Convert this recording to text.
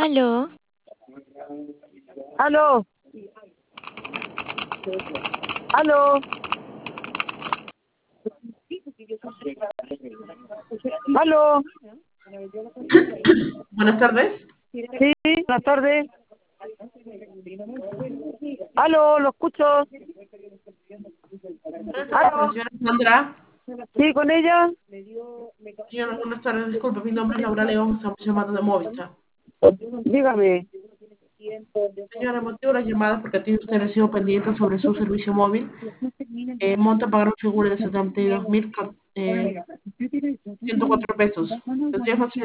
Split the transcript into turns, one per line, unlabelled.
Aló,
Aló, aló, aló.
Buenas tardes.
Sí, buenas tardes. Aló, lo escucho.
Buenas tardes con la
Aló,
señora Sandra.
sí, con ella.
Señora, buenas tardes. Disculpe, mi nombre es Laura León. Estamos llamando de Movistar.
Dígame.
Señora, motivo de la llamada porque tiene usted recibo pendiente sobre su servicio móvil. Monta a pagar un seguro de 72.104 pesos. ¿Tendría facilidad